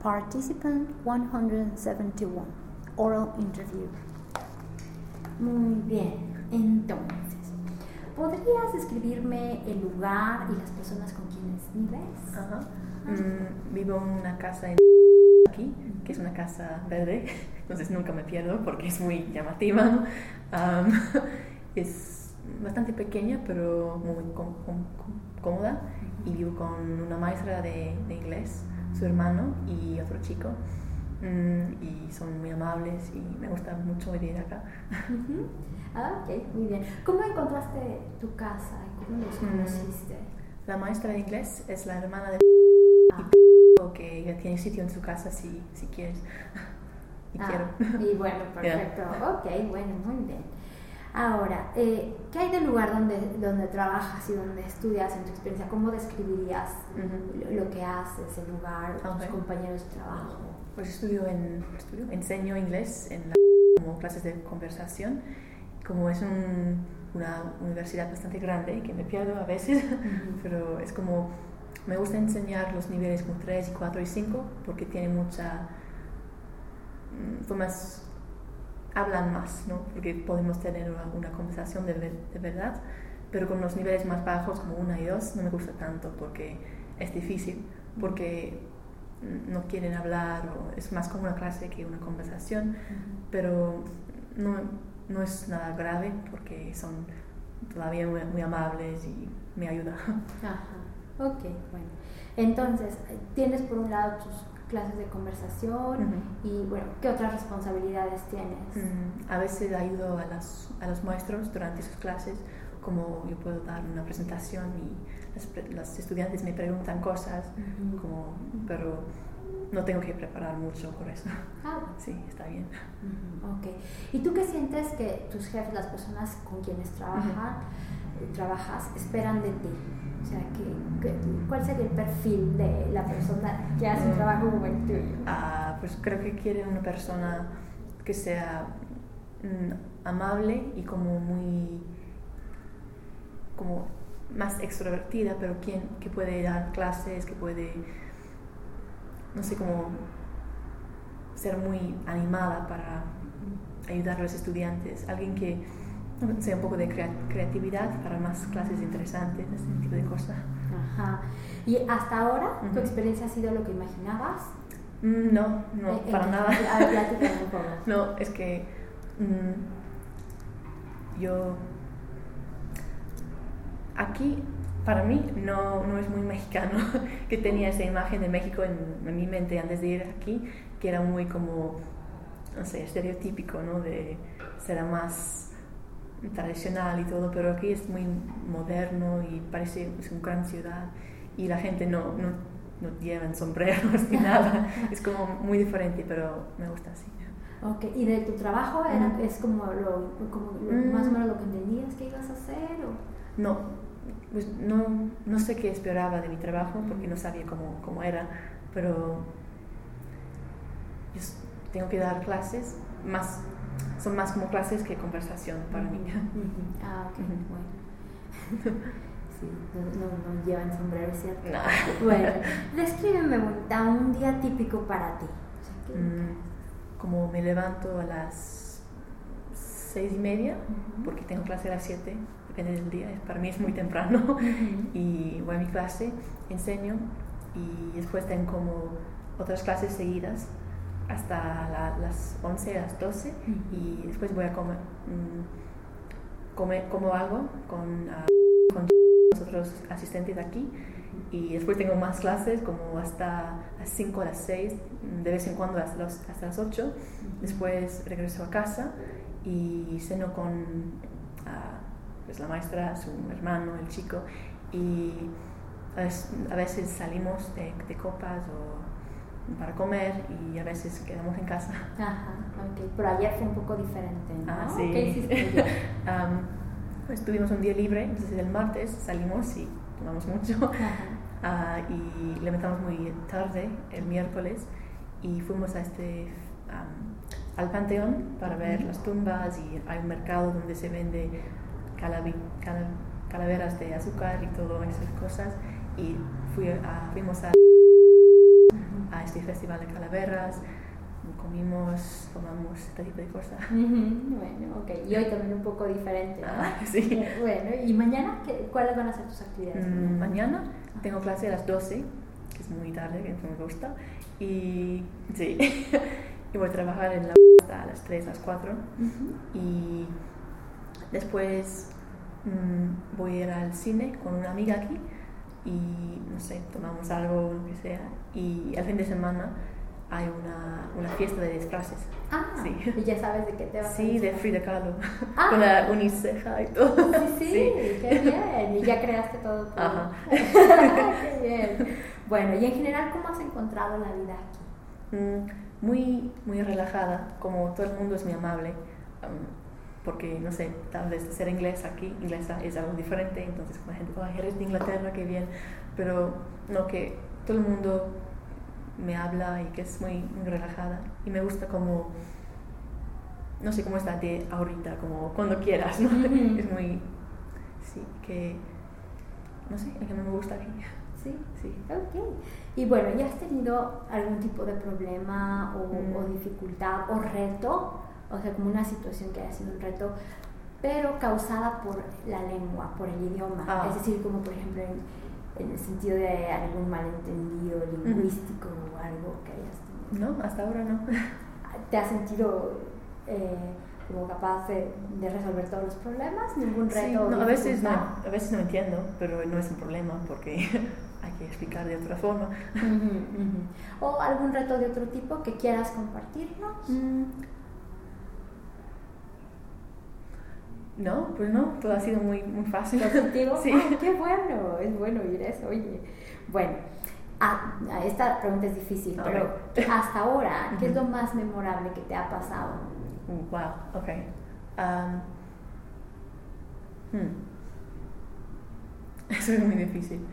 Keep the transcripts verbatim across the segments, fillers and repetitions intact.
Participant one hundred seventy-one. Oral interview. Muy bien. Entonces, ¿podrías describirme el lugar y las personas con quienes vives? Ajá. Mm, vivo en una casa en aquí, que es una casa verde, entonces nunca me pierdo porque es muy llamativa. Um, es bastante pequeña, pero muy com- com- cómoda, y vivo con una maestra de, de inglés, su hermano y otro chico. Mm, y son muy amables y me gusta mucho vivir acá. Uh-huh. Ah, ok, muy bien. ¿Cómo encontraste tu casa y cómo los conociste? Mm, la maestra de inglés es la hermana de Ah. y que ella tiene sitio en su casa si, si quieres. Y ah, quiero. Y bueno, perfecto. Yeah. Ok, bueno, muy bien. Ahora, eh, ¿qué hay del lugar donde, donde trabajas y donde estudias en tu experiencia? ¿Cómo describirías uh-huh. lo, lo que haces, el lugar, okay. tus compañeros de trabajo? Pues estudio en, estudio, enseño inglés en la, como clases de conversación. Como es un, una universidad bastante grande, que me pierdo a veces, uh-huh. pero es como, me gusta enseñar los niveles como tres, cuatro y cinco, porque tiene mucha, pues más, hablan más, ¿no? Porque podemos tener una, una conversación de, de verdad, pero con los niveles más bajos, como una y dos, no me gusta tanto, porque es difícil, porque no quieren hablar, o es más como una clase que una conversación, uh-huh. pero no... No es nada grave porque son todavía muy, muy amables y me ayudan. Ajá, ok, bueno. Entonces, tienes por un lado tus clases de conversación uh-huh. y bueno, ¿qué otras responsabilidades tienes? Mm, a veces ayudo a, las, a los maestros durante sus clases, como yo puedo dar una presentación y las, las estudiantes me preguntan cosas, uh-huh. como, pero... no tengo que preparar mucho por eso. Ah. Sí, está bien. Uh-huh. Ok. ¿Y tú qué sientes que tus jefes, las personas con quienes trabajan, uh-huh. trabajas, esperan de ti? O sea, que, que, ¿cuál sería el perfil de la persona que hace un trabajo como el tuyo? Ah, pues creo que quiere una persona que sea mm, amable y como muy... como más extrovertida, pero quien, que puede dar clases, que puede... no sé, cómo ser muy animada para ayudar a los estudiantes, alguien que sea un poco de crea- creatividad para más clases interesantes, ese tipo de cosas. Ajá. ¿Y hasta ahora uh-huh. tu experiencia ha sido lo que imaginabas? Mm, no, no, eh, para eh, nada. A ver, platícame un poco. No, es que mm, yo aquí para mí no, no es muy mexicano, que tenía esa imagen de México en, en mi mente antes de ir aquí, que era muy como, no sé, estereotípico, ¿no? De ser más tradicional y todo, pero aquí es muy moderno y parece es una gran ciudad y la gente no, no, no llevan sombreros ni nada, es como muy diferente, pero me gusta así. Ok, ¿y de tu trabajo era, mm. es como, lo, como lo, mm. más o menos lo que entendías que ibas a hacer? ¿O? No. Pues no, no sé qué esperaba de mi trabajo porque no sabía cómo, cómo era, pero yo tengo que dar clases, más, son más como clases que conversación para mí. Uh-huh. Ah, ok, uh-huh. Bueno. Sí, no, no, no llevan sombrero, ¿cierto? No. Bueno, descríbeme un, un día típico para ti. O sea, ¿qué? Mm, como me levanto a las seis y media, uh-huh. porque tengo clase a las siete. Depende del día, para mí es muy temprano uh-huh. y voy a mi clase, enseño y después tengo como otras clases seguidas hasta la, las once, las doce uh-huh. y después voy a comer, um, comer como algo con, uh, con los otros asistentes aquí y después tengo más clases como hasta las cinco, las seis, de vez en cuando hasta, los, hasta las ocho, uh-huh. después regreso a casa y ceno con... Uh, pues la maestra, su hermano, el chico, y a veces salimos de, de copas o para comer y a veces quedamos en casa. Ajá, ok, pero ayer fue un poco diferente, ¿no? Ah, sí. ¿Qué hiciste? um, pues tuvimos un día libre, entonces el martes salimos y tomamos mucho uh, y levantamos muy tarde el miércoles y fuimos a este um, al Panteón para ver uh-huh. las tumbas y hay un mercado donde se vende Calavi, cal, calaveras de azúcar y todas esas cosas y fui a, fuimos a, a este Festival de Calaveras, comimos, tomamos este tipo de cosas. Uh-huh. Bueno, ok. Y hoy también un poco diferente, ¿no? Ah, sí. Bueno, ¿y mañana qué, cuáles van a ser tus actividades? Mm, mañana tengo clase a las doce, que es muy tarde, que no me gusta. Y sí, y voy a trabajar en la hasta las tres, las cuatro. Uh-huh. Y después mmm, voy a ir al cine con una amiga aquí y no sé, tomamos algo, lo que sea. Y al fin de semana hay una, una fiesta de disfraces. Ah, sí. ¿Y ya sabes de qué te vas sí, a Sí, de Frida Kahlo, ah. con la uniceja y todo. Sí, sí, sí, qué bien. Y ya creaste todo. todo. Ajá. Qué bien. Bueno, y en general, ¿cómo has encontrado la vida aquí? Mm, muy, muy relajada, como todo el mundo es muy amable. Um, porque, no sé, tal vez ser inglés aquí, inglesa, es algo diferente, entonces la gente, oh, eres de Inglaterra, qué bien, pero no, que todo el mundo me habla y que es muy, muy relajada y me gusta como, no sé cómo está de ahorita, como cuando quieras, ¿no? Mm-hmm. Es muy, sí, que, no sé, es que me gusta aquí. Sí, sí. Ok. Y bueno, ¿ya has tenido algún tipo de problema o, mm. o dificultad o reto? O sea, como una situación que haya sido un reto, pero causada por la lengua, por el idioma. Ah. Es decir, como por ejemplo en, en el sentido de algún malentendido lingüístico mm. o algo que hayas tenido. No, hasta ahora no. ¿Te has sentido eh, como capaz de, de resolver todos los problemas? ¿Ningún reto? Sí, no, a veces no, a veces no entiendo, pero no es un problema porque hay que explicar de otra forma. Uh-huh, uh-huh. ¿O algún reto de otro tipo que quieras compartirnos? Mm. No, pues no, todo ha sido muy, muy fácil. ¿Positivo? Sí. Ay, qué bueno, es bueno oír eso, oye. Bueno, ah, esta pregunta es difícil, okay. Pero hasta ahora, ¿qué uh-huh. es lo más memorable que te ha pasado? Uh, wow, ok. Um, hmm. Eso es muy difícil.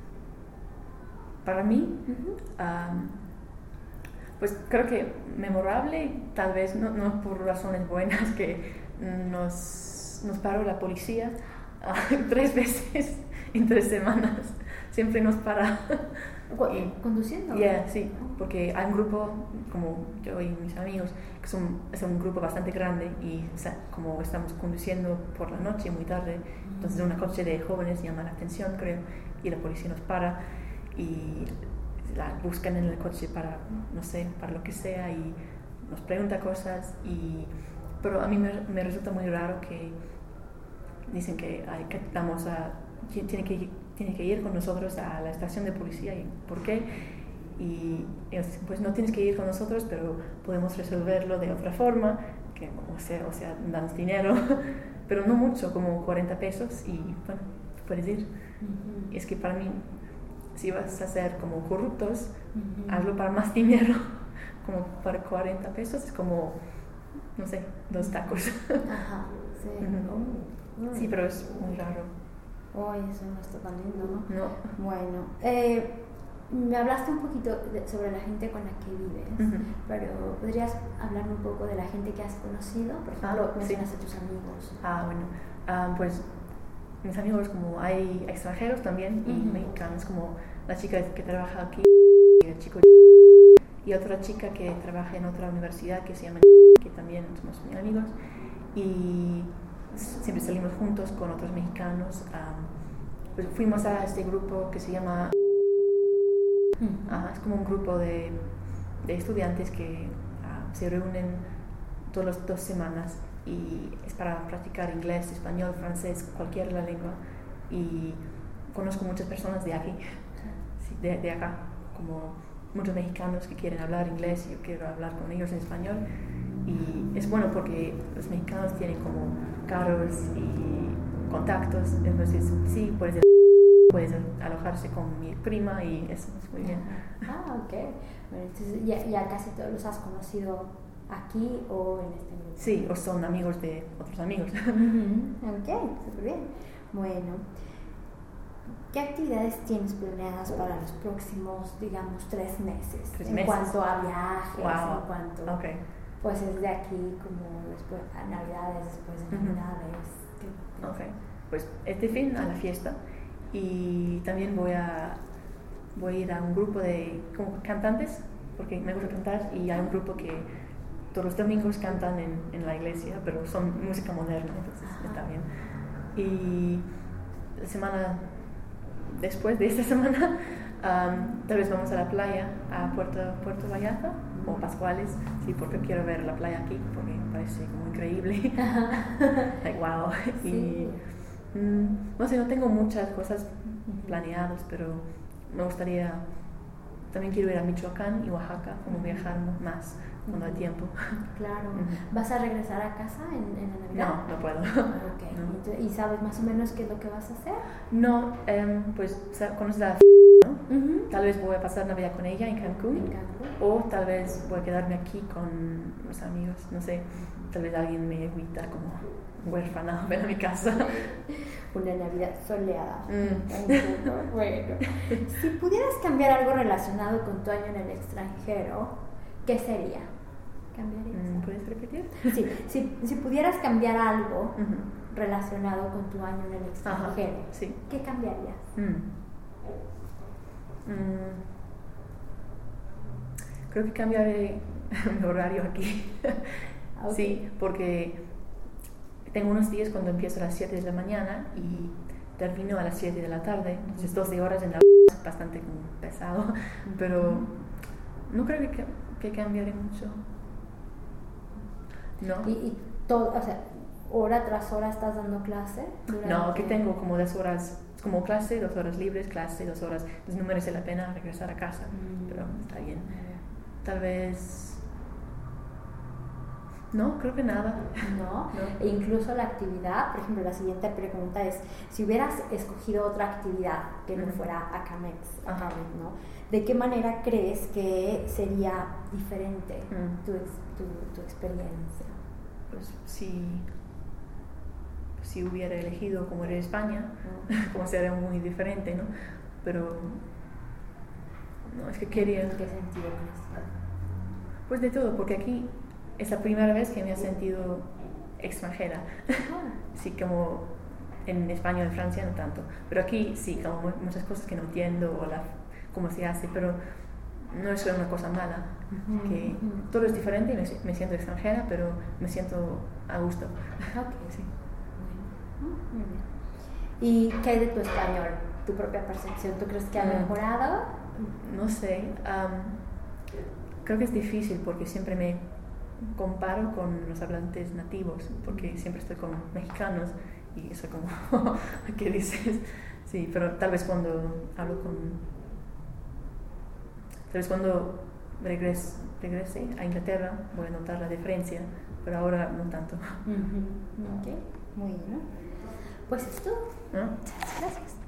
Para mí, uh-huh. um, pues creo que memorable, tal vez no, no por razones buenas, que nos... Nos paró la policía uh, tres veces en tres semanas. Siempre nos para. Y, ¿Conduciendo? Yeah, sí, porque hay un grupo, como yo y mis amigos, que son, es un grupo bastante grande y o sea, como estamos conduciendo por la noche muy tarde, entonces un coche de jóvenes llama la atención, creo, y la policía nos para y la buscan en el coche para, no sé, para lo que sea y nos pregunta cosas y... Pero a mí me, me resulta muy raro que dicen que, ay, que vamos a, tiene que, tiene que ir con nosotros a la estación de policía. ¿Y por qué? Y ellos dicen, pues no tienes que ir con nosotros, pero podemos resolverlo de otra forma, que, o sea, o sea, danos dinero, pero no mucho, como cuarenta pesos y bueno, puedes ir. Uh-huh. Y es que para mí, si vas a ser como corruptos, uh-huh. hazlo para más dinero, como para cuarenta pesos, es como... no sé, dos tacos. Ajá, sí. Uh-huh. oh, sí, pero es muy raro. Oh, eso no está tan lindo, ¿no? No. Bueno, eh, me hablaste un poquito de, sobre la gente con la que vives, uh-huh. pero ¿podrías hablarme un poco de la gente que has conocido? Por ejemplo, ah, mencionaste sí. a tus amigos. Ah, bueno, um, pues mis amigos, como hay extranjeros también y uh-huh. mexicanos, como la chica que trabaja aquí, el chico y otra chica que trabaja en otra universidad que se llama, que también somos muy amigos y siempre salimos juntos con otros mexicanos. Um, pues fuimos a este grupo que se llama, uh, uh, es como un grupo de, de estudiantes que uh, se reúnen todas las dos semanas y es para practicar inglés, español, francés, cualquier la lengua y conozco muchas personas de aquí, sí, de, de acá, como muchos mexicanos que quieren hablar inglés y yo quiero hablar con ellos en español y es bueno porque los mexicanos tienen como carros y contactos, entonces sí, puedes, puedes alojarse con mi prima y eso es muy bien. Ah, ok. Bueno, entonces ya, ya casi todos los has conocido aquí o en este grupo. Sí, o son amigos de otros amigos. Uh-huh. Ok, súper bien. Bueno, ¿qué actividades tienes planeadas para los próximos, digamos, tres meses? ¿Tres en meses? cuanto a viajes, wow. en cuanto, okay. pues es de aquí como después a Navidades, después de uh-huh. Navidades. ¿Qué, ok, pues este fin a la fiesta y también voy a voy a ir a un grupo de como cantantes porque me gusta cantar y hay un grupo que todos los domingos cantan en, en la iglesia, pero son música moderna, entonces Ajá. está bien. Y la semana después de esta semana, um, tal vez vamos a la playa, a Puerto, Puerto Vallarta o Pascuales, sí, porque quiero ver la playa aquí, porque me parece como increíble. Like, wow. Sí. Y mm, no sé, no tengo muchas cosas planeadas, pero me gustaría, también quiero ir a Michoacán y Oaxaca, como viajar más cuando hay tiempo. Claro. Uh-huh. ¿Vas a regresar a casa en, en la Navidad? No, no puedo. Okay. No. ¿Y sabes más o menos qué es lo que vas a hacer? No, um, pues conoces a ¿no? Uh-huh. Tal vez voy a pasar Navidad con ella en Cancún, en Cancún, o tal vez voy a quedarme aquí con los amigos, no sé, tal vez alguien me invita como huérfana a ver a mi casa. Una Navidad soleada. Mm. Bueno, si pudieras cambiar algo relacionado con tu año en el extranjero, ¿qué sería? ¿Cambiarías? ¿Puedes repetir? Sí, si, si pudieras cambiar algo uh-huh. relacionado con tu año en el extranjero, Ajá, sí. ¿qué cambiarías? Mm. Mm. Creo que cambiaré mi horario aquí. Okay. Sí, porque tengo unos días cuando empiezo a las siete de la mañana y termino a las siete de la tarde, entonces doce horas en la es bastante como pesado, pero no creo que, que cambiaré mucho. No. ¿Y, y todo, o sea, hora tras hora estás dando clase? No, que tengo como dos horas, como clase, dos horas libres, clase, dos horas, entonces no merece la pena regresar a casa, mm. pero está bien. Tal vez... No, creo que nada. ¿No? no. E incluso la actividad, por ejemplo, la siguiente pregunta es, si hubieras escogido otra actividad que no uh-huh. fuera Acamex, Acamex, ¿no? ¿De qué manera crees que sería diferente uh-huh. tu, tu, tu experiencia? Pues si, si hubiera elegido como era España, uh-huh. como sería muy diferente, ¿no? Pero no, es que quería... ¿En qué sentido crees? Pues de todo, porque aquí es la primera vez que me he sentido extranjera. Sí, como en España o en Francia no tanto, pero aquí sí, como muchas cosas que no entiendo o la, cómo se hace, pero no es una cosa mala, uh-huh, que uh-huh. todo es diferente y me, me siento extranjera, pero me siento a gusto. Okay. Sí. Muy bien. ¿Y qué hay de tu español? ¿Tu propia percepción? ¿Tú crees que ha mejorado? No sé, um, creo que es difícil porque siempre me comparo con los hablantes nativos, porque siempre estoy con mexicanos y eso como, ¿qué dices? Sí, pero tal vez cuando hablo con, tal vez cuando regrese, regrese a Inglaterra voy a notar la diferencia, pero ahora no tanto. Uh-huh. Ok, muy bien. Pues es todo. ¿No? Muchas gracias.